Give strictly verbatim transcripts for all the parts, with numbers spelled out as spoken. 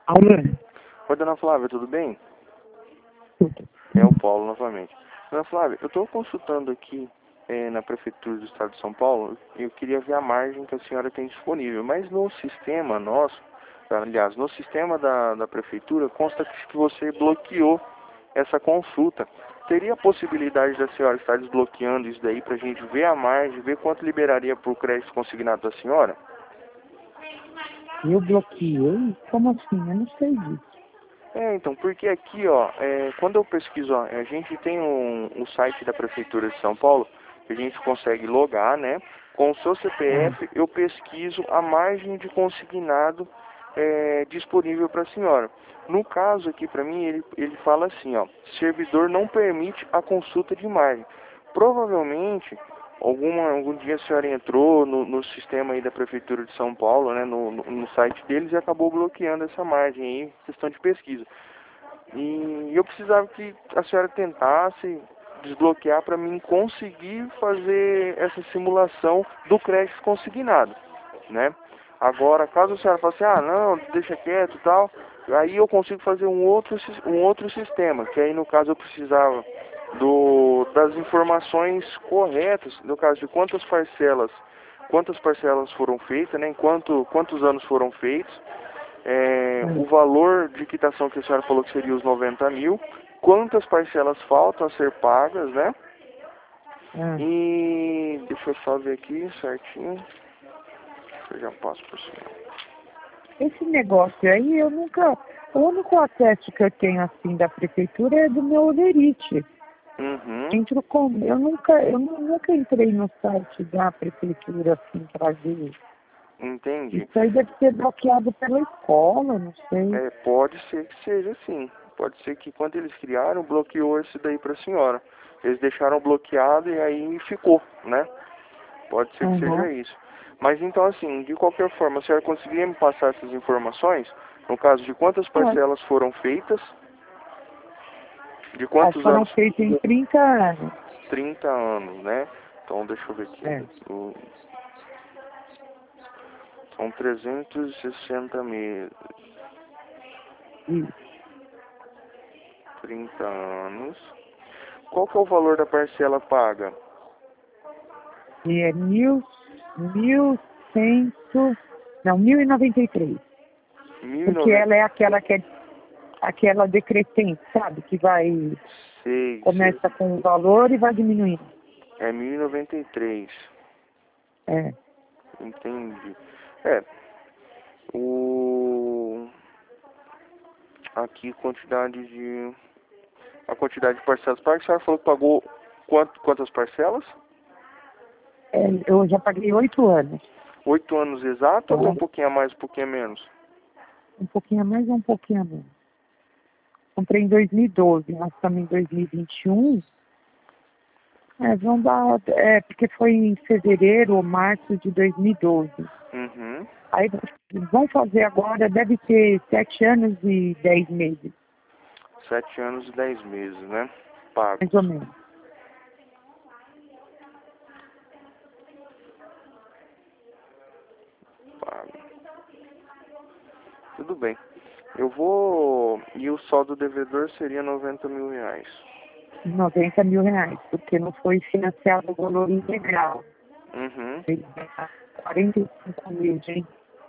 Alô? Oi, dona Flávia, tudo bem? Tudo. É o Paulo novamente. Dona Flávia, eu estou consultando aqui eh, na Prefeitura do Estado de São Paulo e eu queria ver a margem que a senhora tem disponível. Mas no sistema nosso, aliás, no sistema da, da Prefeitura, consta que você bloqueou essa consulta. Teria a possibilidade da senhora estar desbloqueando isso daí para a gente ver a margem, ver quanto liberaria para o crédito consignado da senhora? Eu bloqueei? Como assim? Eu não sei disso. É, então, porque aqui, ó, é, quando eu pesquiso, ó, a gente tem um, um site da Prefeitura de São Paulo, que a gente consegue logar, né? Com o seu Ah, C P F, eu pesquiso a margem de consignado é, disponível para a senhora. No caso aqui, para mim, ele, ele fala assim, ó, servidor não permite a consulta de margem. Provavelmente, alguma, algum dia a senhora entrou no, no sistema aí da Prefeitura de São Paulo, né, no, no, no site deles e acabou bloqueando essa margem aí, questão de pesquisa. E eu precisava que a senhora tentasse desbloquear para mim conseguir fazer essa simulação do crédito consignado, né? Agora, caso a senhora fale assim, ah, não, deixa quieto e tal, aí eu consigo fazer um outro, um outro sistema, que aí no caso eu precisava do, das informações corretas, no caso de quantas parcelas, quantas parcelas foram feitas, né, em quanto, quantos anos foram feitos, é, o ah, valor de quitação que a senhora falou que seria os noventa mil, quantas parcelas faltam a ser pagas, né? ah. E deixa eu só ver aqui certinho, eu já passo por cima. Esse negócio aí, eu nunca... O único acesso que eu tenho, assim, da prefeitura é do meu Overite. Uhum, Entro com... Eu nunca, eu nu- nunca entrei no site da prefeitura, assim, pra ver. entendi. Isso aí deve ser bloqueado pela escola, não sei. É, pode ser que seja assim. Pode ser que quando eles criaram, bloqueou esse daí para a senhora. Eles deixaram bloqueado e aí ficou, né? Pode ser que Uhum. seja isso. Mas então, assim, de qualquer forma, a senhora conseguiria me passar essas informações? No caso, de quantas É. parcelas foram feitas? De Ó, quantos foram anos? feitos em trinta anos. Trinta anos, né? Então, deixa eu ver aqui. É. O- São trezentos e sessenta meses. Isso. Trinta anos. Qual que é o valor da parcela paga? E é mil, mil cento, não, mil e noventa e três. Mil e Porque noventa. ela é aquela que é aquela decrescente, sabe? Que vai, Sei, sei. começa com o valor e vai diminuindo. É mil e noventa e três. É. Entendi. É, o... Aqui, quantidade de... A quantidade de parcelas pagas, a senhora falou que pagou quanto, quantas parcelas? É, eu já paguei oito anos. Oito anos exato ou tem um Então, pouquinho a mais, um pouquinho a menos? um pouquinho a mais ou um pouquinho a menos. Comprei em dois mil e doze, nós estamos em dois mil e vinte e um. É, vão dar, é, porque foi em fevereiro ou março de dois mil e doze. Uhum. Aí vão fazer agora, deve ter sete anos e dez meses, Sete anos e dez meses, né? mais ou Pagos. menos. Pago. Tudo bem. Eu vou... E o saldo devedor seria noventa mil reais. noventa mil reais, porque não foi financiado o valor integral. Uhum. Foi quarenta e cinco mil, gente.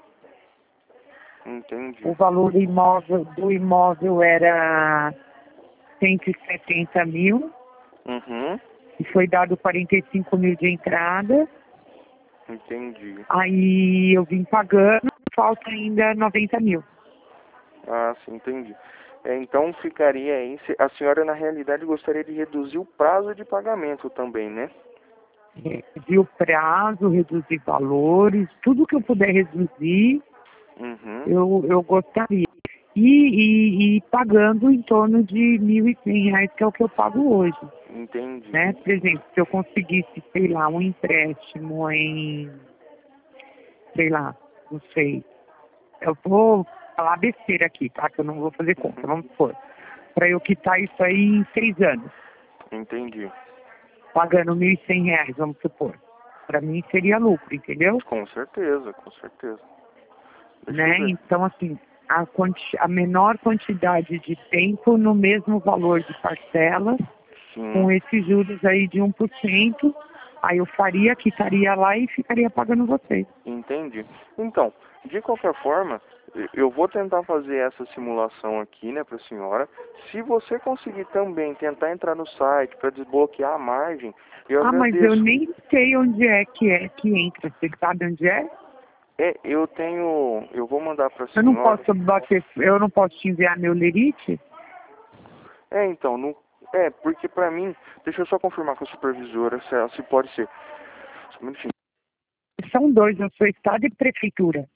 Entendi. O valor do imóvel, do imóvel era cento e setenta mil, Uhum. e foi dado quarenta e cinco mil de entrada. Entendi. Aí eu vim pagando, falta ainda noventa mil. Ah, sim, entendi. É, então ficaria aí... se- A senhora, na realidade, gostaria de reduzir o prazo de pagamento também, né? Reduzir o prazo, reduzir valores, tudo que eu puder reduzir, Uhum. eu, eu gostaria. E, e, e pagando em torno de mil e cem reais, que é o que eu pago hoje. Entendi. Né? Por exemplo, se eu conseguisse, sei lá, um empréstimo em, sei lá, não sei, eu vou falar besteira aqui, tá? Que eu não vou fazer conta, Uhum. vamos supor. Para eu quitar isso aí em seis anos, Entendi. pagando mil e cem reais, vamos supor. Para mim seria lucro, entendeu? Com certeza, com certeza. Deixa eu Né? ver. Então, assim, a, quanti a menor quantidade de tempo no mesmo valor de parcelas, Sim. com esses juros aí de um por cento, aí eu faria, quitaria lá e ficaria pagando vocês. Entendi. Então, de qualquer forma, eu vou tentar fazer essa simulação aqui, né, para a senhora. Se você conseguir também tentar entrar no site para desbloquear a margem, eu Ah, mas agradeço. eu nem sei onde é que é que entra. Você sabe onde é? É, eu tenho, eu vou mandar para a Eu não senhora. posso bater, eu não posso te enviar meu lerite? É, então, não, é, porque para mim, deixa eu só confirmar com a supervisora se, ela- se pode ser. Só um minutinho. São dois, eu sou estado e prefeitura.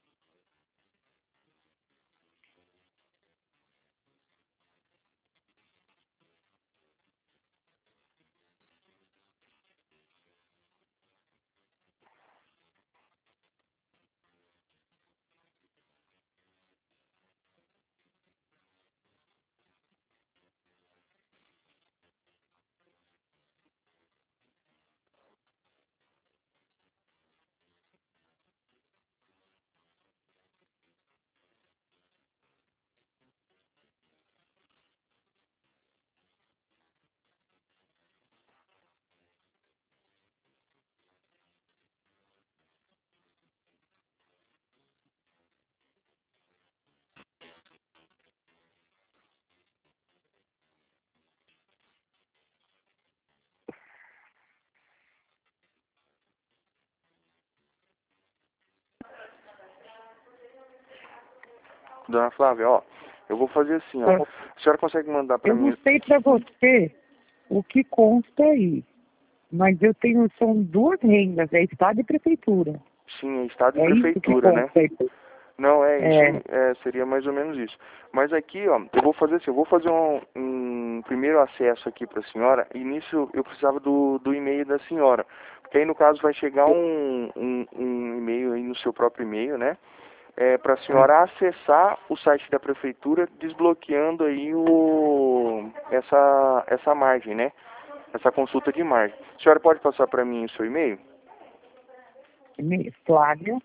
Dona Flávia, ó, eu vou fazer assim, ó. A senhora consegue mandar para Eu mim? mostrei para você o que consta aí, mas eu tenho, são duas rendas, é estado e prefeitura. Sim, é estado e É isso que prefeitura, né? consta aí. Não, é isso, É, é, seria mais ou menos isso. Mas aqui, ó, eu vou fazer assim, eu vou fazer um, um primeiro acesso aqui para a senhora, e nisso eu precisava do, do e-mail da senhora. Porque aí, no caso, vai chegar um, um, um e-mail aí no seu próprio e-mail, né? É, para a senhora acessar o site da prefeitura, desbloqueando aí o, essa, essa margem, né? Essa consulta de margem. A senhora pode passar para mim o seu e-mail? me- Flávia,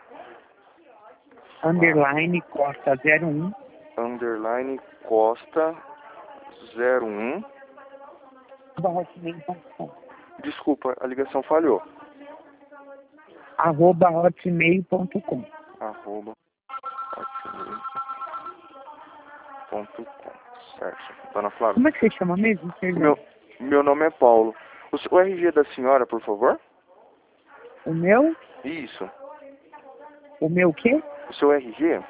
underline, Costa zero um, Underline Costa zero um. arroba hotmail ponto com. Desculpa, a ligação falhou. Arroba hotmail ponto com. Arroba hotmail ponto com. Certo. Dona Flávia. Como é que você chama mesmo? Perdão. Meu, meu nome é Paulo. O, seu- o R G da senhora, por favor? O meu? Isso. O meu quê? O seu R G?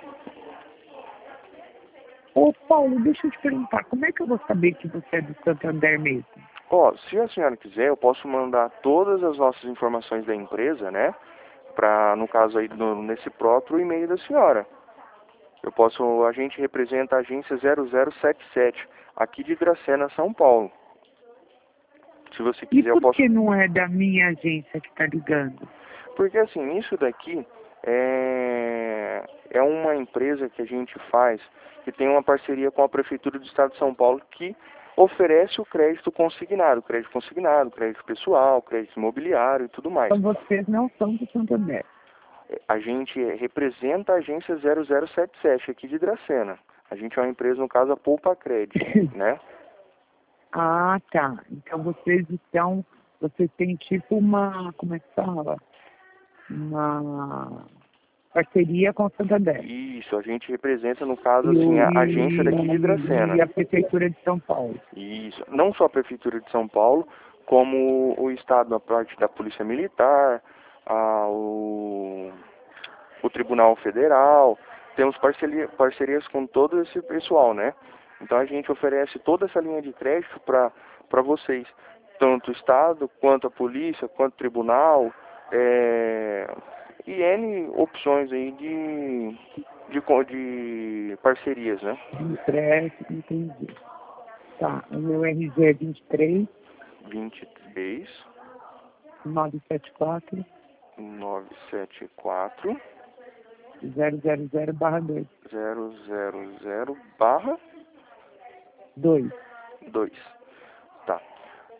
Ô, Paulo, deixa eu te perguntar, como é que eu vou saber que você é do Santander mesmo? Ó, se a senhora quiser, eu posso mandar todas as nossas informações da empresa, né? Pra, no caso aí, no, nesse próprio e-mail da senhora. Eu posso, a gente representa a agência zero zero sete sete, aqui de Dracena, São Paulo. Se você E quiser, eu por posso... que não é da minha agência que está ligando? Porque assim, isso daqui é, é uma empresa que a gente faz, que tem uma parceria com a Prefeitura do Estado de São Paulo, que oferece o crédito consignado, crédito consignado, crédito pessoal, crédito imobiliário e tudo mais. Então vocês não são do Santander. A gente representa a agência zero zero sete sete aqui de Dracena. A gente é uma empresa, no caso, a Poupa Cred, né? Ah, tá. Então vocês estão, vocês têm tipo uma, como é que fala? Uma parceria com o Santander. Isso, a gente representa, no caso, E, assim, o, a agência daqui de e, Dracena. e a Prefeitura de São Paulo. Isso, não só a Prefeitura de São Paulo, como o Estado, na parte da Polícia Militar, a, o, o Tribunal Federal. Temos parceria, parcerias com todo esse pessoal, né? Então a gente oferece toda essa linha de crédito para para vocês, tanto o Estado, quanto a polícia, quanto o tribunal, é, e N opções aí de, de, co- de parcerias, né? De empréstimo, entendi. Tá, o meu R G é vinte e três, vinte e três, novecentos e setenta e quatro, novecentos e setenta e quatro, zero zero zero barra dois. zero zero zero barra dois. dois. Tá.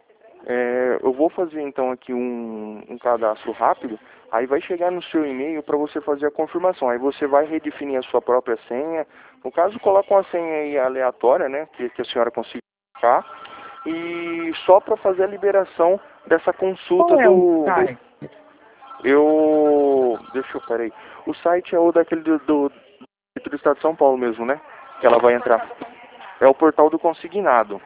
É, eu vou fazer então aqui um, um cadastro rápido, aí vai chegar no seu e-mail para você fazer a confirmação. Aí você vai redefinir a sua própria senha. No caso, coloca uma senha aí aleatória, né, que, que a senhora consiga colocar, e só para fazer a liberação dessa consulta Qual é o do... site? Eu... Deixa eu... Peraí. O site é o daquele do, do, do Estado de São Paulo mesmo, né? Que ela vai entrar. É o portal do consignado.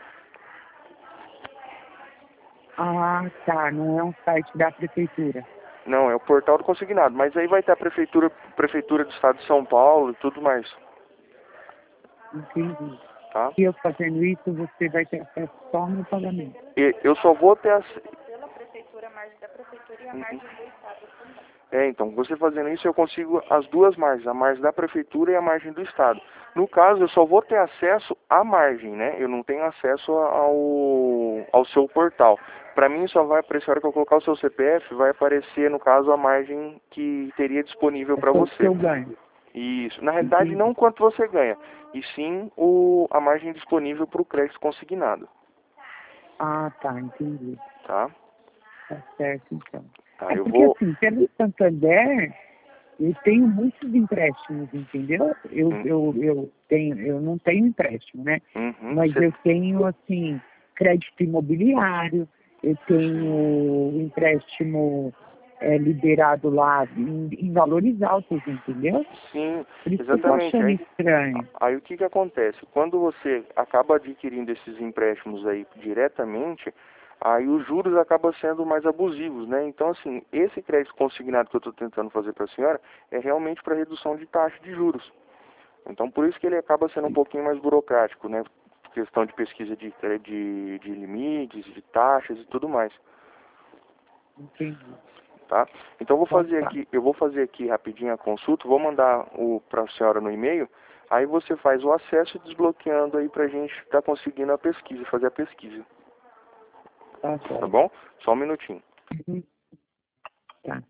Ah, tá. Não é um site da prefeitura. Não, é o portal do consignado. Mas aí vai ter a prefeitura, prefeitura do Estado de São Paulo e tudo mais. Entendi. Tá? E eu fazendo isso, você vai ter acesso só no pagamento. E eu só vou ter acesso... Pela prefeitura, a margem da prefeitura e a margem do Estado também. É, então, você fazendo isso, eu consigo as duas margens, a margem da prefeitura e a margem do Estado. No caso, eu só vou ter acesso à margem, né? Eu não tenho acesso ao, ao seu portal. Para mim, só vai aparecer, a hora que eu colocar o seu C P F, vai aparecer, no caso, a margem que teria disponível para É só o você. que eu ganho. Isso. Na realidade, Entendi. não quanto você ganha, e sim o, a margem disponível para o crédito consignado. Ah, tá. Entendi. Tá? Tá certo, então. Tá, É eu porque, vou... assim, pelo Santander, eu tenho muitos empréstimos, entendeu? Eu, Hum, eu, eu, tenho, eu não tenho empréstimo, né? Uhum, Mas cê- eu tenho, assim, crédito imobiliário, eu tenho empréstimo é, liberado lá em, em valores altos, entendeu? sim, Por isso que eu tô exatamente. achando Aí, estranho. aí o que que acontece? Quando você acaba adquirindo esses empréstimos aí diretamente, aí os juros acabam sendo mais abusivos, né? Então, assim, esse crédito consignado que eu estou tentando fazer para a senhora é realmente para redução de taxa de juros. Então, por isso que ele acaba sendo um pouquinho mais burocrático, né? Questão de pesquisa de, de, de limites, de taxas e tudo mais. Entendi. Tá? Então eu vou Então fazer tá. aqui, eu vou fazer aqui rapidinho a consulta, vou mandar o para a senhora no e-mail, aí você faz o acesso e desbloqueando aí pra gente estar conseguindo a pesquisa, fazer a pesquisa, Tá tá certo. bom? Só um minutinho. Uhum. Tá.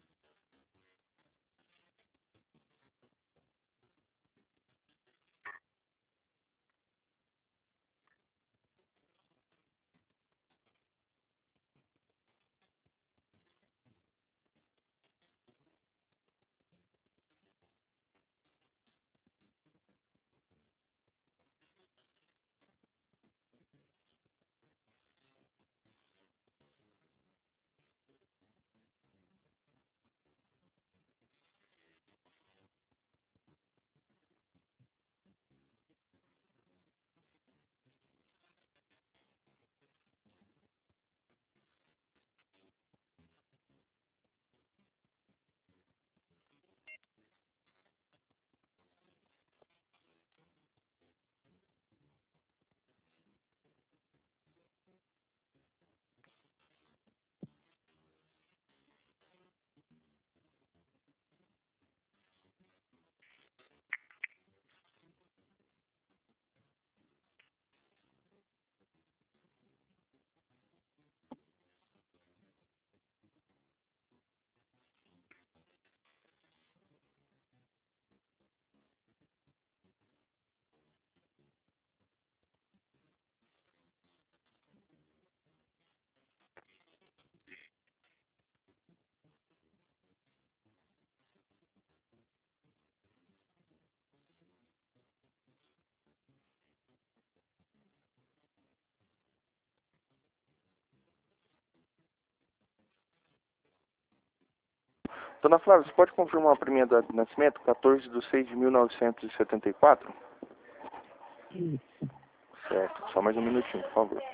Dona Flávia, você pode confirmar a primeira data de nascimento? quatorze de seis de mil novecentos e setenta e quatro? Isso. Certo, só mais um minutinho, por favor.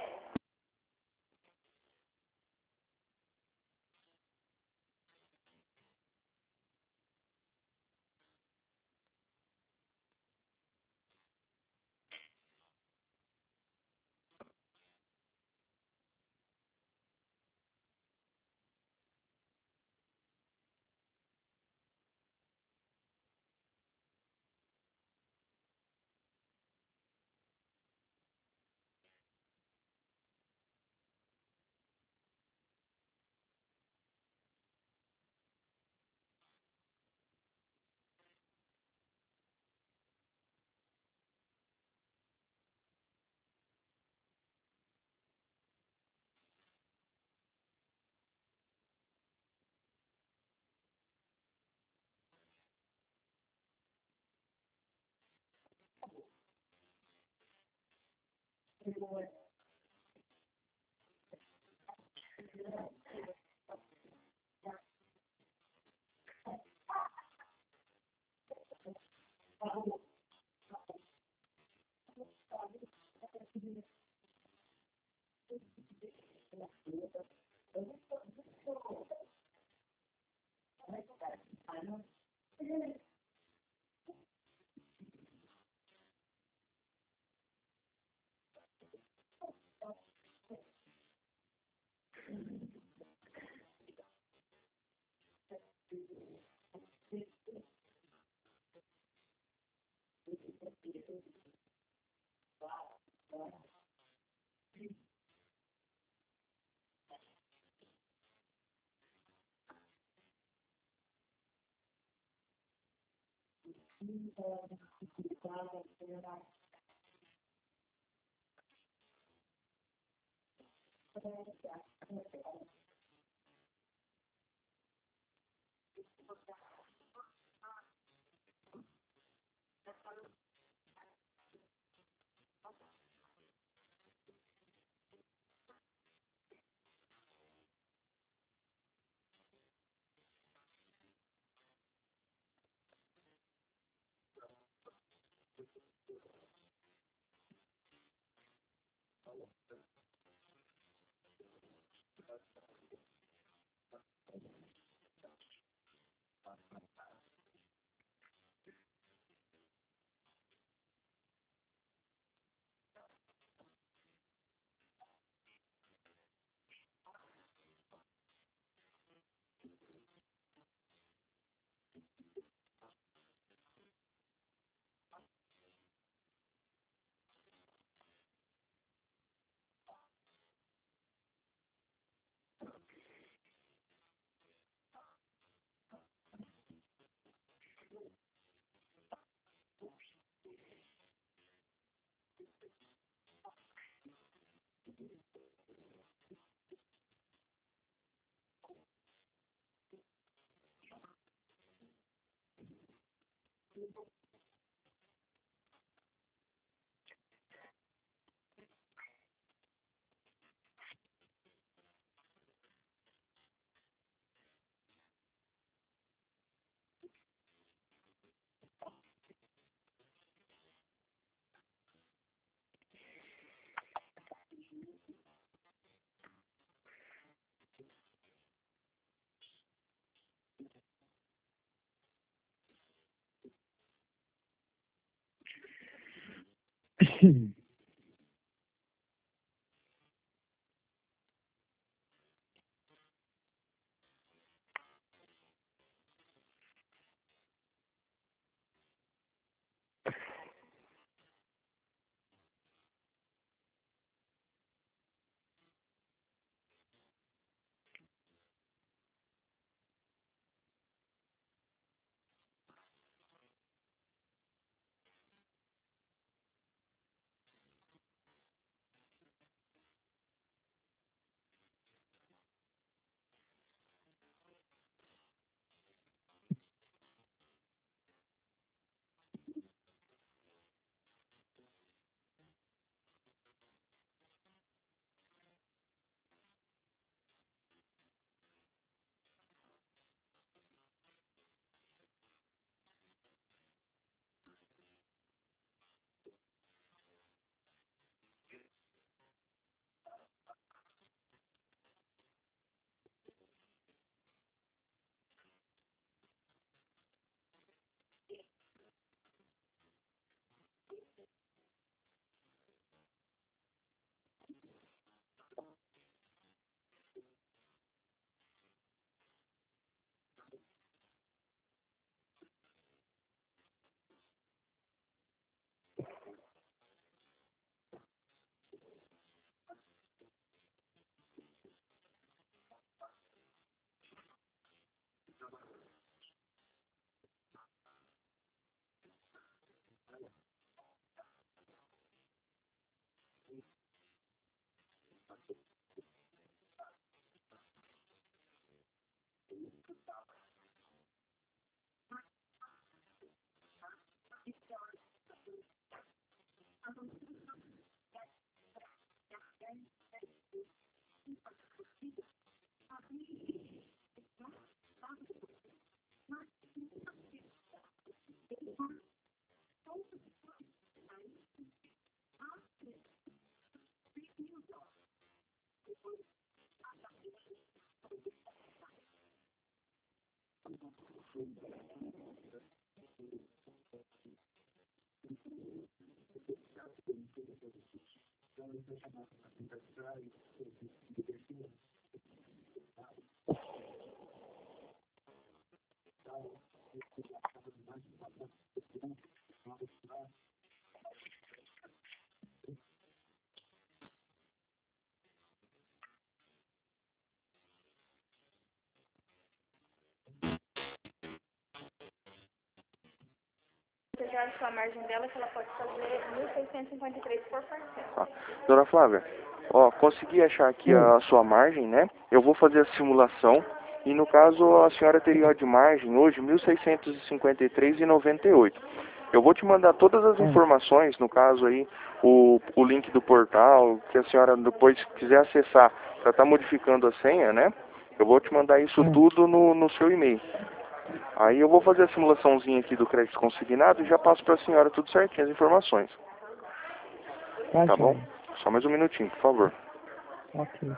A sua margem dela, que ela pode fazer mil seiscentos e cinquenta e três por parcela. Tá. Dona Flávia, ó, consegui achar aqui a sua margem, né? Eu vou fazer a simulação e no caso a senhora teria de margem hoje mil seiscentos e cinquenta e três reais e noventa e oito centavos. Eu vou te mandar todas as informações, no caso aí, o, o link do portal, que a senhora depois quiser acessar para estar modificando a senha, né? Eu vou te mandar isso tudo no, no seu e-mail. Aí eu vou fazer a simulaçãozinha aqui do crédito consignado e já passo para a senhora tudo certinho, as informações. Tá, Tá bom? joia. Só mais um minutinho, por favor. Ok.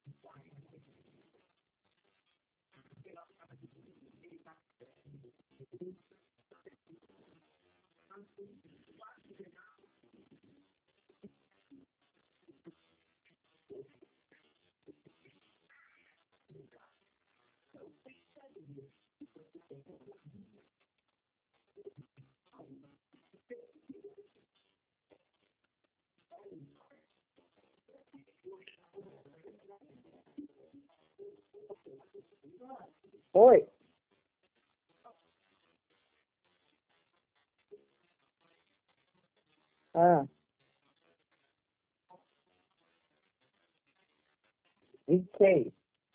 Oi? Ah, vinte e seis.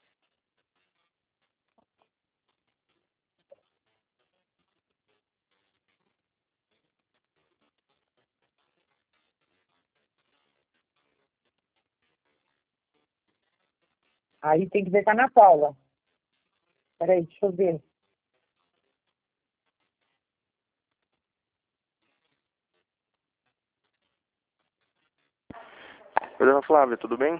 Aí tem que ver com a Ana Paula. Peraí, deixa eu ver. Oi, dona Flávia, tudo bem?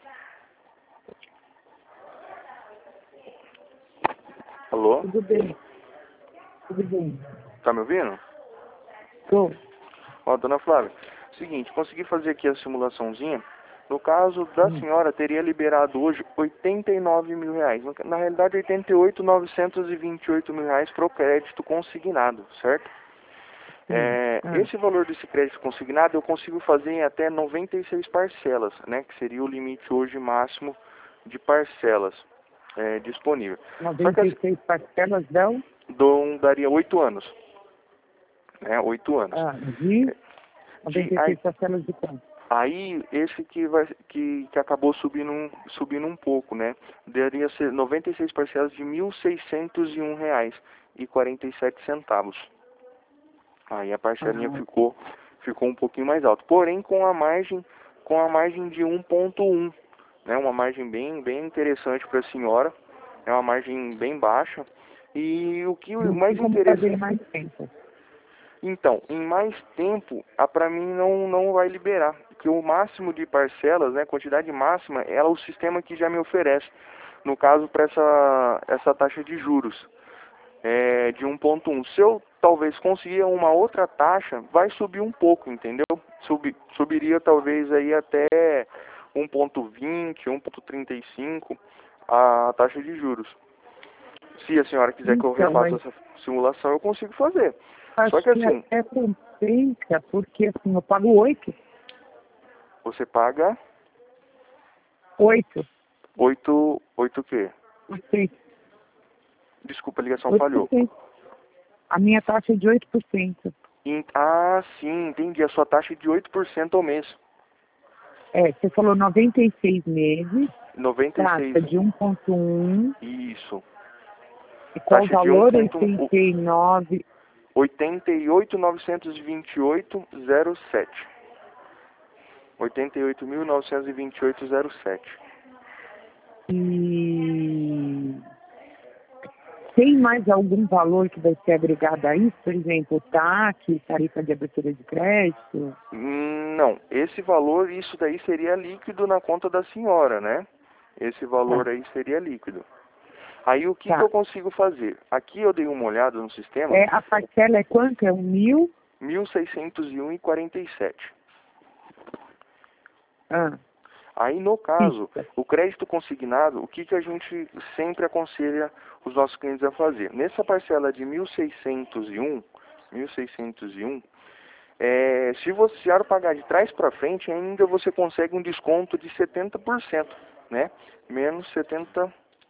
Alô? Tudo bem, tudo bem. Tá me ouvindo? Tô. Ó, dona Flávia, seguinte, consegui fazer aqui a simulaçãozinha. No caso da Hum. senhora, teria liberado hoje oitenta e nove mil reais. Na realidade, oitenta e oito mil novecentos e vinte e oito mil reais para o crédito consignado, certo? Sim. É, Ah, esse valor desse crédito consignado eu consigo fazer em até noventa e seis parcelas, né? Que seria o limite hoje máximo de parcelas é, disponível. Só que noventa e assim, seis parcelas dão dou- daria oito anos, né? Oito anos. ah, de De, noventa e aí, seis parcelas de quanto? aí esse que, vai, que, que acabou subindo um, subindo um pouco, né? Daria ser noventa e seis parcelas de mil seiscentos e um reais e quarenta e sete centavos. Aí a parcelinha Ah, ficou, ficou um pouquinho mais alta. Porém, com a margem, com a margem de um ponto um, né? Uma margem bem, bem interessante para a senhora. É uma margem bem baixa. E o que o não mais tem como fazer em interessante... mais tempo. Então, em mais tempo, a para mim não, não vai liberar. Porque o máximo de parcelas, né? Quantidade máxima, é o sistema que já me oferece. No caso, para essa, essa taxa de juros. É, de um ponto um. Se eu talvez conseguir uma outra taxa, vai subir um pouco, entendeu? Sub, subiria talvez aí até um ponto vinte, um ponto trinta e cinco a taxa de juros. Se a senhora quiser que eu Então, refaça aí, essa simulação, eu consigo fazer. Só acho que que assim, até compensa, porque assim, eu pago oito. você paga Oito. oito, oito o quê? Oito. Desculpa, a ligação Oito por falhou. cento. A minha taxa é de oito por cento. Em- Ah, sim, entendi. A sua taxa é de oito por cento ao mês. É, você falou noventa e seis meses, noventa e seis, taxa de um ponto um. isso. E qual o Taxa de um valor? ponto um. oitenta e nove. oitenta e oito mil novecentos e vinte e oito vírgula zero sete. oitenta e oito mil novecentos e vinte e oito vírgula zero sete. E tem mais algum valor que vai ser agregado a isso? Por exemplo, T A C, tarifa de abertura de crédito? Hum, Não, esse valor, isso daí seria líquido na conta da senhora, né? Esse valor Tá, aí seria líquido. Aí o que que eu tá. consigo fazer? Aqui eu dei uma olhada no sistema, É, a parcela é quanto? É um mil? mil seiscentos e um vírgula quarenta e sete. Ah, Aí, no caso, fixa. o crédito consignado, o que, que a gente sempre aconselha os nossos clientes a fazer? Nessa parcela de mil seiscentos e um, mil seiscentos e um, é, se você pagar de trás para frente, ainda você consegue um desconto de setenta por cento, né? Menos setenta...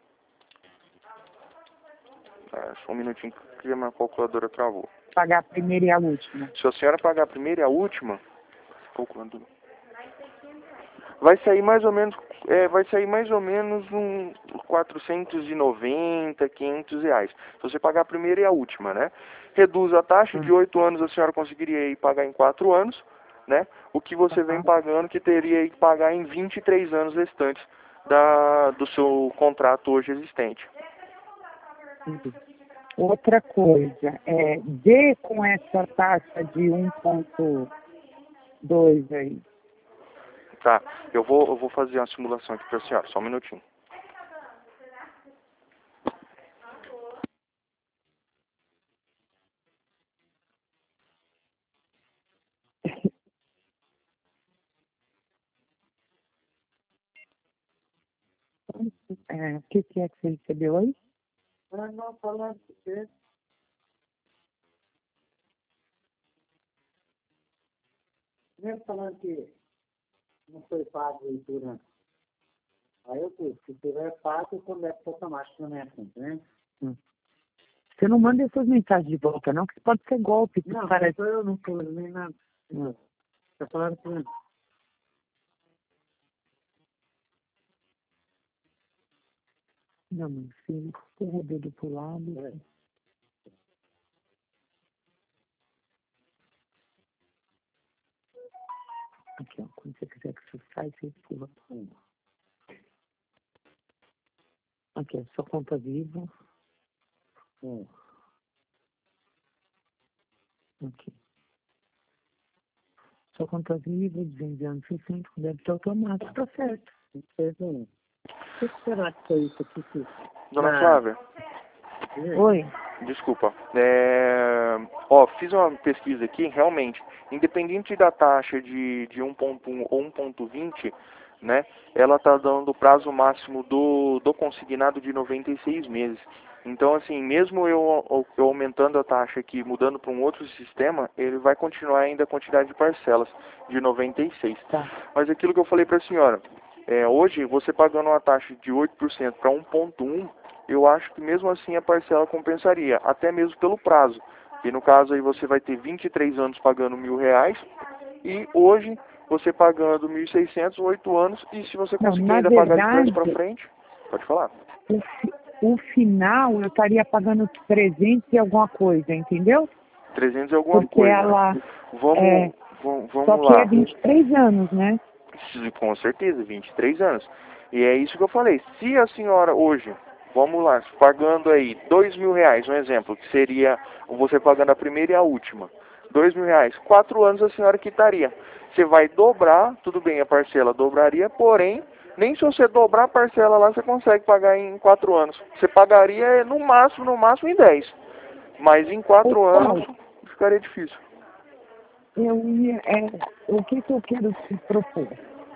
Ah, só um minutinho que a minha calculadora travou. Pagar a primeira e a última. Se a senhora pagar a primeira e a última, calculadora, vai sair mais ou menos, é, vai sair mais ou menos um quatrocentos e noventa, quinhentos reais. Se você pagar a primeira e a última, né? Reduz a taxa, de Ah, oito anos a senhora conseguiria ir pagar em quatro anos, né? O que você vem tá. pagando que teria que pagar em vinte e três anos restantes da, do seu contrato hoje existente. Entendi. Outra coisa, é, dê com essa taxa de um ponto dois aí. Tá, eu vou, eu vou fazer uma simulação aqui para a senhora, só um minutinho. É, o que, que é que você recebeu aí? Ah, não, falando que você, mesmo falando que não foi pago aí durante. Aí eu pus, se tiver pago, eu conecto automático na minha conta, né? Hum. Você não manda essas mensagens de volta, não, que pode ser golpe. Não, Cara. mas eu não tô nem nada. Não. Tá falando que Não, meu filho, tem o dedo pro lado. é. Aqui, ó, quando você quiser que você sai, você pula. Hum. Aqui, ó, sua conta viva. Hum. Aqui. Sua conta viva, desenviando seiscentos, com débito automático, tá certo. Fez um. O que que será que foi isso aqui que... Dona Ah. Flávia, Oi. desculpa. É, ó, fiz uma pesquisa aqui, realmente, independente da taxa de, de um ponto um ou um ponto vinte, né, ela está dando o prazo máximo do, do consignado de noventa e seis meses. Então, assim, mesmo eu, eu aumentando a taxa aqui, mudando para um outro sistema, ele vai continuar ainda a quantidade de parcelas de noventa e seis. Tá. Mas aquilo que eu falei para a senhora, é, hoje, você pagando uma taxa de oito por cento para um ponto um, eu acho que mesmo assim a parcela compensaria, até mesmo pelo prazo. E no caso aí você vai ter vinte e três anos pagando mil reais, e hoje você pagando mil e seiscentos, oito anos, e se você Não, conseguir na ainda pagar de trás verdade, para frente, pode falar. o, fi- o final eu estaria pagando trezentos e alguma coisa, entendeu? trezentos e alguma Porque coisa, né? ela... Vamos, É, vamos, só vamos que é lá. vinte e três anos, né? Sim, com certeza, vinte e três anos. E é isso que eu falei. Se a senhora hoje, vamos lá, pagando aí dois mil reais, um exemplo, que seria você pagando a primeira e a última. Dois mil reais, quatro anos a senhora quitaria. Você vai dobrar, tudo bem, a parcela dobraria, porém, nem se você dobrar a parcela lá, você consegue pagar em quatro anos. Você pagaria no máximo, no máximo em dez. Mas em quatro Ô, anos Paulo, ficaria difícil. eu ia... É, o que que eu quero te propor?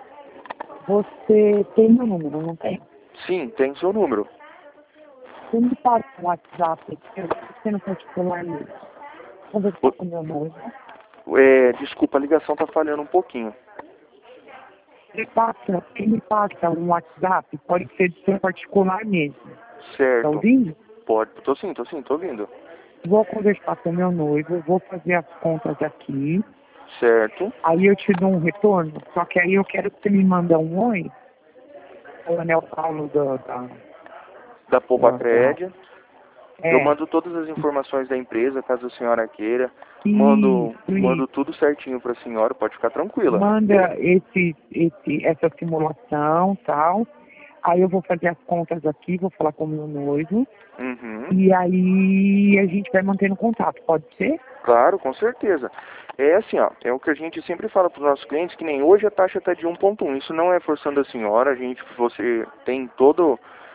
Você tem meu número, não tem? Sim, tem seu número. Você me passa o WhatsApp, eu você no particular mesmo. Conversar com meu noivo. É, desculpa, a ligação tá falhando um pouquinho. Ele passa, ele passa um WhatsApp, pode ser do seu particular mesmo. Tá Certo. ouvindo? Pode. Tô sim, tô sim, tô ouvindo. Vou conversar com meu noivo, vou fazer as contas aqui, Certo. aí eu te dou um retorno, só que aí eu quero que você me manda um oi, falando é o Paulo da... da, Da Poupa da, da Crédia. é, Eu mando todas as informações da empresa, caso a senhora queira. Mando, isso, mando isso. tudo certinho pra senhora, pode ficar tranquila. Manda esse, esse, essa simulação tal. Aí eu vou fazer as contas aqui, vou falar com o meu noivo. Uhum. E aí a gente vai mantendo contato, pode ser? Claro, com certeza. É assim, ó, é o que a gente sempre fala para os nossos clientes, que nem hoje a taxa está de um ponto um. Isso não é forçando a senhora, a gente, você tem todo...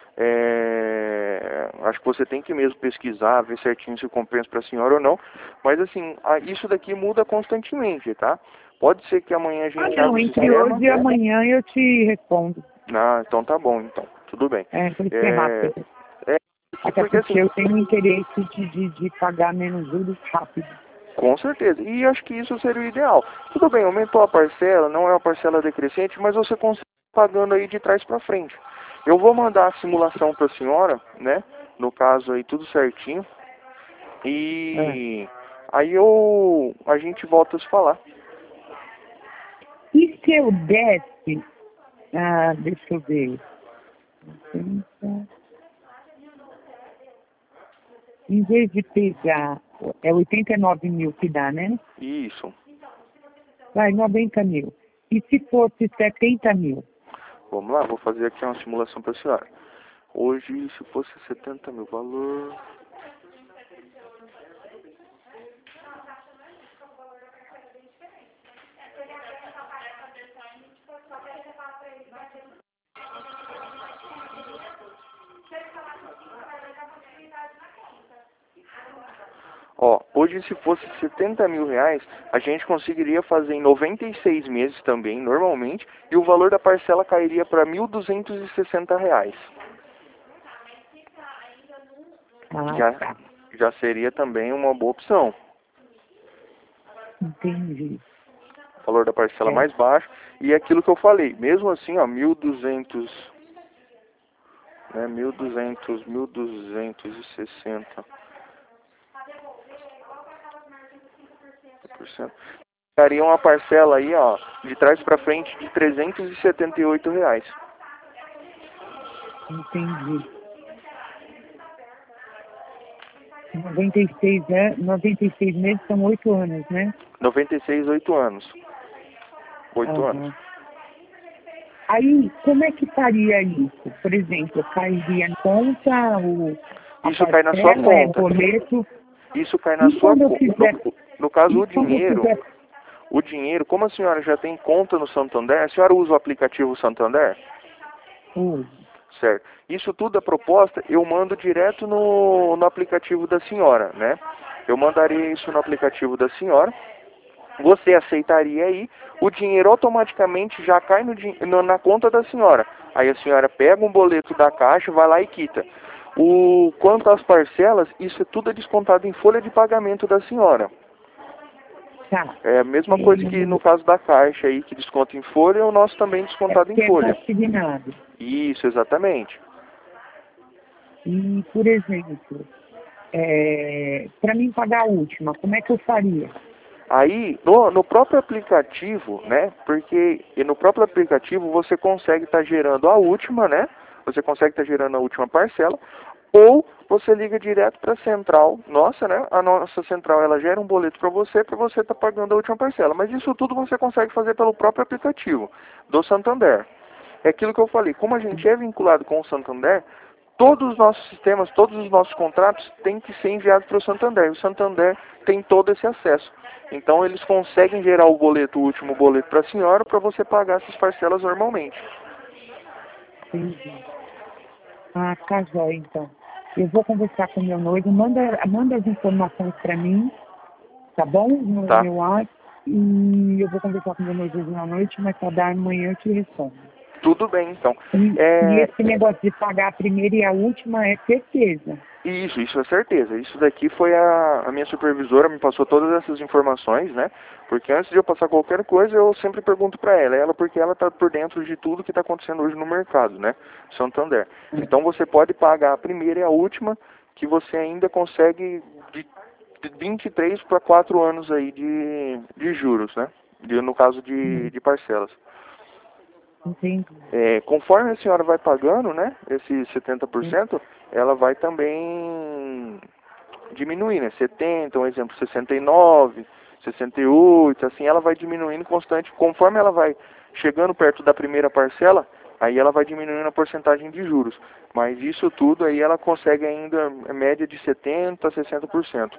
É, acho que você tem que mesmo pesquisar, ver certinho se compensa para a senhora ou não. Mas assim, a- isso daqui muda constantemente, tá? Pode ser que amanhã a Ah, gente abra não, o entre sistema. hoje e amanhã eu te respondo. Ah, então tá bom, então. Tudo bem. É, tem que ser É, rápido. é Até porque porque assim, eu tenho interesse de, de, de pagar menos juros rápido. com certeza. E acho que isso seria o ideal. Tudo bem, aumentou a parcela, não é uma parcela decrescente, mas você consegue pagando aí de trás para frente. Eu vou mandar a simulação para a senhora, né? No caso aí tudo certinho. É. E aí eu a gente volta a se falar. E se eu desse, ah, deixa eu ver, em vez de pegar, é oitenta e nove mil que dá, né? Isso. Vai, noventa mil. E se fosse setenta mil? Vamos lá, vou fazer aqui uma simulação para a senhora. Hoje, se fosse setenta mil valor. Ó, hoje se fosse setenta mil reais, a gente conseguiria fazer em noventa e seis meses também, normalmente, e o valor da parcela cairia para mil duzentos e sessenta reais. Ah, Já, tá. já seria também uma boa opção. Entendi. O valor da parcela É. mais baixo. E é aquilo que eu falei, mesmo assim, ó, mil e duzentos, né, mil e duzentos, mil duzentos e sessenta por cento. Daria uma parcela aí, ó, de trás para frente de trezentos e setenta e oito reais. Entendi. noventa e seis, é, noventa e seis meses são oito anos, né? noventa e seis, oito anos. oito Aham. anos. Aí, como é que faria isso? Por exemplo, cairia na conta, o, a Isso cai na sua parcela, é conta. boleto. Isso cai na E sua quando eu conta. fizer, No, no caso, e o quando eu dinheiro, fizer, o dinheiro, como a senhora já tem conta no Santander, a senhora usa o aplicativo Santander? uso. Certo. Isso tudo, a proposta, eu mando direto no, no aplicativo da senhora, né? Eu mandaria isso no aplicativo da senhora. Você aceitaria aí, o dinheiro automaticamente já cai no, no, na conta da senhora. Aí a senhora pega um boleto da caixa, vai lá e quita. O, quanto às parcelas, isso é tudo descontado em folha de pagamento da senhora. Tá. É a mesma coisa que E, no caso da caixa aí, que desconta em folha, o nosso também é descontado em porque é folha. consignado. Isso, exatamente. E, por exemplo, é, para mim pagar a última, como é que eu faria? Aí, no, no próprio aplicativo, né, porque no próprio aplicativo você consegue estar gerando a última, né, você consegue estar gerando a última parcela, ou você liga direto para a central nossa, né, a nossa central ela gera um boleto para você, para você estar pagando a última parcela, mas isso tudo você consegue fazer pelo próprio aplicativo do Santander. É aquilo que eu falei, como a gente é vinculado com o Santander, todos os nossos sistemas, todos os nossos contratos têm que ser enviados para o Santander. O Santander tem todo esse acesso. Então eles conseguem gerar o boleto, o último boleto para a senhora, para você pagar essas parcelas normalmente. Entendi. Ah, tá jóia, então. Eu vou conversar com meu noivo, manda, manda as informações para mim, tá bom? No Tá? meu WhatsApp. E eu vou conversar com meu noivo hoje na noite, mas para dar amanhã eu te respondo. Tudo bem, então. E, e É, esse negócio de pagar a primeira e a última é certeza. Isso, isso é certeza. Isso daqui foi a, a minha supervisora, me passou todas essas informações, né? Porque antes de eu passar qualquer coisa, eu sempre pergunto para ela. Ela porque ela está por dentro de tudo que está acontecendo hoje no mercado, né? Santander. Então você pode pagar a primeira e a última, que você ainda consegue de, de vinte e três para quatro anos aí de, de juros, né? De, no caso de, de parcelas. Entendi. É, conforme a senhora vai pagando, né, esses setenta por cento, ela vai também diminuir, né, setenta, um exemplo, sessenta e nove, sessenta e oito, assim, ela vai diminuindo constante, conforme ela vai chegando perto da primeira parcela, aí ela vai diminuindo a porcentagem de juros, mas isso tudo aí ela consegue ainda, a média de setenta a sessenta por cento.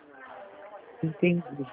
Entendi.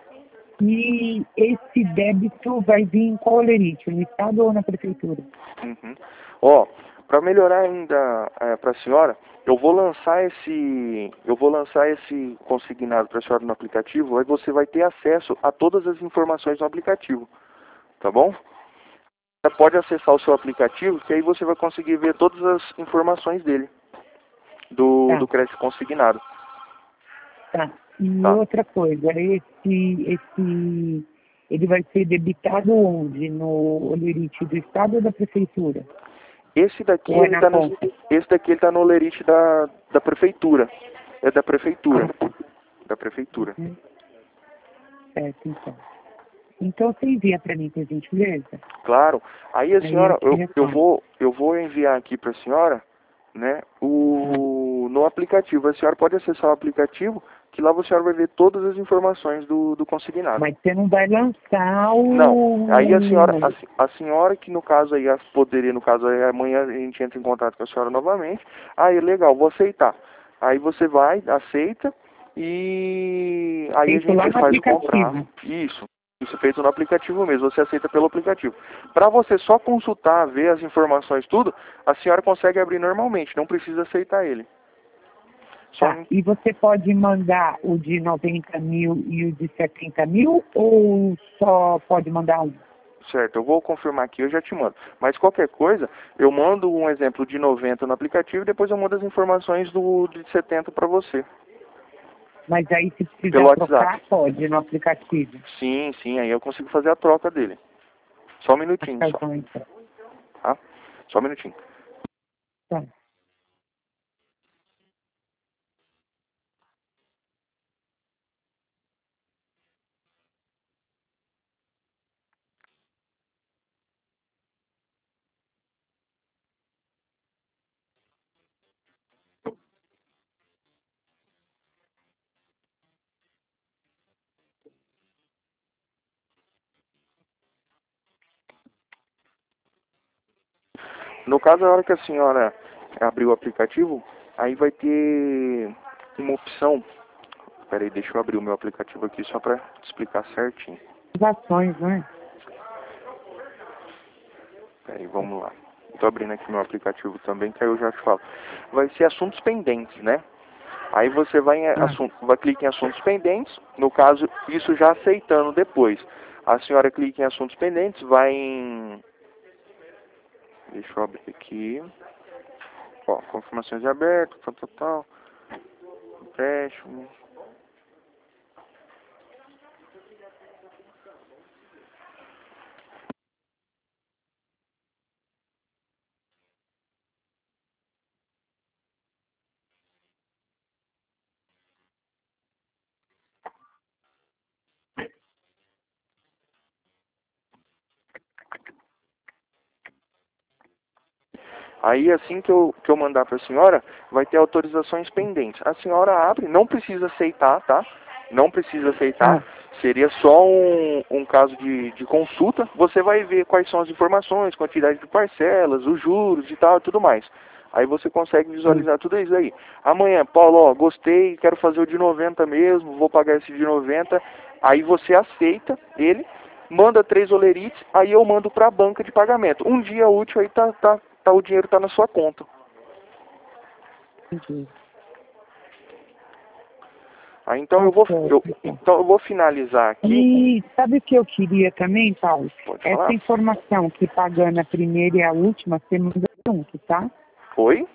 E esse débito vai vir em qual lerite? No Estado ou na Prefeitura? Uhum. Ó, para melhorar ainda é, para a senhora, eu vou lançar esse, eu vou lançar esse consignado para a senhora no aplicativo. Aí você vai ter acesso a todas as informações no aplicativo, tá bom? Você pode acessar o seu aplicativo, que aí você vai conseguir ver todas as informações dele, do, Tá, do crédito consignado, tá. E tá? outra coisa, esse, esse, ele vai ser debitado onde? No lerite do Estado ou da Prefeitura? Esse daqui Ou é ele na tá no, conta? esse daqui ele tá no lerite da, da prefeitura, é da prefeitura, da prefeitura. Uhum. Certo, então. Então você envia para mim, por gentileza? Claro. Aí a Aí eu senhora, te eu, eu retorno. vou, eu vou enviar aqui para a senhora, né, o, no aplicativo. A senhora pode acessar o aplicativo, que lá a senhora vai ver todas as informações do, do consignado. Mas você não vai lançar Não. Aí a senhora, o... a, se- a senhora que no caso aí, a- poderia, no caso aí, amanhã a gente entra em contato com a senhora novamente. Aí, legal, vou aceitar. Aí você vai, aceita, e aí a Feito lá gente no faz o contrato. aplicativo. Isso. Isso é feito no aplicativo mesmo, você aceita pelo aplicativo. Para você só consultar, ver as informações, tudo, a senhora consegue abrir normalmente, não precisa aceitar ele. Só... Tá. E você pode mandar o de noventa mil e o de setenta mil ou só pode mandar um? Certo, eu vou confirmar aqui, eu já te mando. Mas qualquer coisa, eu mando um exemplo de noventa no aplicativo e depois eu mando as informações do de setenta para você. Mas aí se precisar Pelo trocar, WhatsApp. pode no aplicativo. Sim, sim, aí eu consigo fazer a troca dele. Só um minutinho, Tá só. bom, então. Tá? Só um minutinho. Tá. No caso, a hora que a senhora abrir o aplicativo, aí vai ter uma opção. Peraí, deixa eu abrir o meu aplicativo aqui só para explicar certinho. As ações, né? Peraí, vamos lá. Estou abrindo aqui meu aplicativo também, que aí eu já te falo. Vai ser assuntos pendentes, né? Aí você vai em Ah. assunto, vai clicar em assuntos pendentes, no caso, isso já aceitando depois. A senhora clica em assuntos pendentes, vai em... Deixa eu abrir aqui. Ó, confirmações de aberto, tal, tal, tal. Empréstimo. Aí assim que eu, que eu mandar para a senhora, vai ter autorizações pendentes. A senhora abre, não precisa aceitar, tá? Não precisa aceitar. Ah. Seria só um, um caso de, de consulta. Você vai ver quais são as informações, quantidade de parcelas, os juros e tal, e tudo mais. Aí você consegue visualizar tudo isso aí. Amanhã, Paulo, ó, gostei, quero fazer o de noventa mesmo, vou pagar esse de noventa. Aí você aceita ele, manda três olerites, aí eu mando para a banca de pagamento. Um dia útil aí tá, tá, tá, o dinheiro tá na sua conta. Entendi. Aí então eu vou, eu, então eu vou finalizar aqui. E sabe o que eu queria também, Paulo? Pode Essa falar? informação que pagando a primeira e a última, você manda junto, tá? Oi?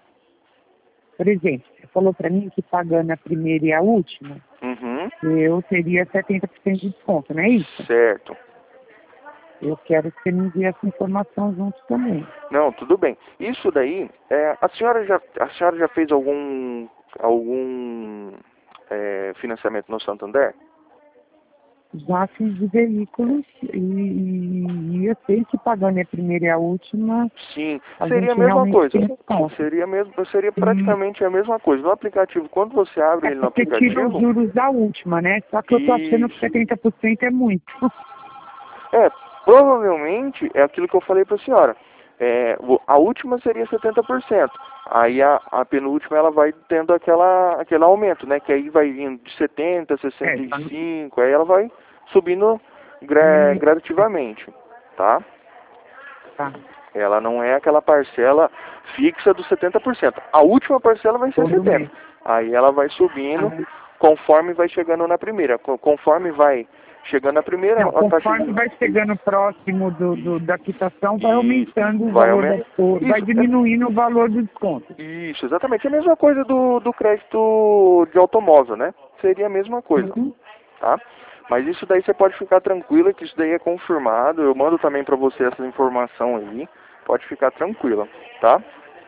Por exemplo, você falou para mim que pagando a primeira e a última, Uhum. eu teria setenta por cento de desconto, não é isso? Certo. Eu quero que você me envie essa informação junto também. Não, tudo bem. Isso daí, é, a senhora já, a senhora já fez algum, algum é, financiamento no Santander? Já fiz de veículos e, e eu sei que pagando a primeira e a última, Sim, a seria a gente mesma realmente coisa. tem desconto. Seria mesmo, seria praticamente a mesma coisa. No aplicativo, quando você abre É ele no porque tira os aplicativo, juros da última, né? Só que eu tô achando que isso. setenta por cento é muito. É, provavelmente é aquilo que eu falei para a senhora. É, vo- a última seria setenta por cento. Aí a, a penúltima ela vai tendo aquela, aquele aumento, né? Que aí vai vindo de setenta, sessenta É, e tá no- cinco, aí ela vai subindo gra, Hum, gradativamente, tá? tá. Ela não é aquela parcela fixa dos setenta por cento. A última parcela vai ser Todo setenta mês. por cento. Aí ela vai subindo Ah, conforme vai chegando na primeira. Co- Conforme vai chegando na primeira, não, a taxa conforme de... vai chegando próximo do, do- da quitação, vai Isso, aumentando o vai valor da aumentar. cor, vai Isso, é- diminuindo o valor do desconto. isso, exatamente. É a mesma coisa do, do crédito de automóvel, né? Seria a mesma coisa, Uhum. tá? Mas isso daí você pode ficar tranquila, que isso daí é confirmado. Eu mando também para você essa informação aí. Pode ficar tranquila, tá?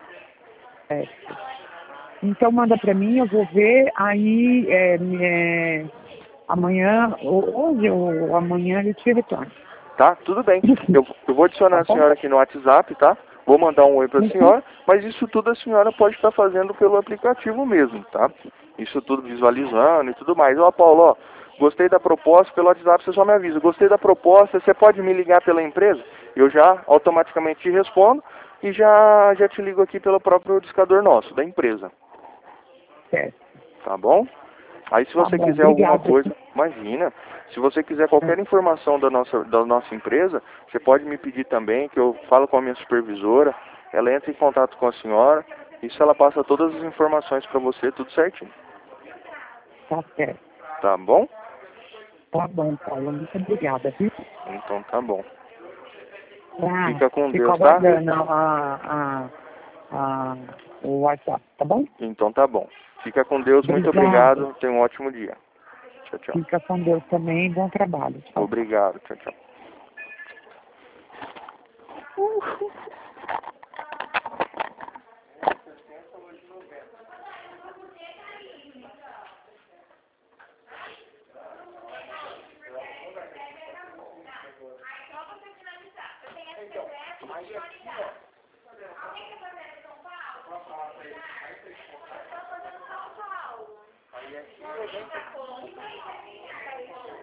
É. Então manda para mim, eu vou ver, aí é, é, amanhã, ou hoje ou amanhã eu te retorno. Tá? Tudo bem. Eu, eu vou adicionar Tá a bom? senhora aqui no WhatsApp, tá? Vou mandar um oi para a Uhum. senhora, mas isso tudo a senhora pode estar fazendo pelo aplicativo mesmo, tá? Isso tudo visualizando e tudo mais. Ó, Paulo, ó, gostei da proposta, pelo WhatsApp você só me avisa. Gostei da proposta, você pode me ligar pela empresa? Eu já automaticamente te respondo e já, já te ligo aqui pelo próprio discador nosso, da empresa. Certo. Tá bom? Aí se Tá você bom, quiser alguma obrigada. coisa, imagina. Se você quiser qualquer informação da nossa, da nossa empresa, você pode me pedir também, que eu falo com a minha supervisora, ela entra em contato com a senhora Isso ela passa todas as informações para você, tudo certinho. Tá certo. Tá bom? Tá bom, Paulo. Muito obrigada, viu? Então tá bom. Ah, Fica com fico Deus, tá? aguardando a, a, a, o WhatsApp, tá bom? Então tá bom. Fica com Deus, muito Obrigado. obrigado. Tenha um ótimo dia. Tchau, tchau. Fica com Deus também. Bom trabalho. Tchau. Obrigado. Tchau, tchau. Aí aqui,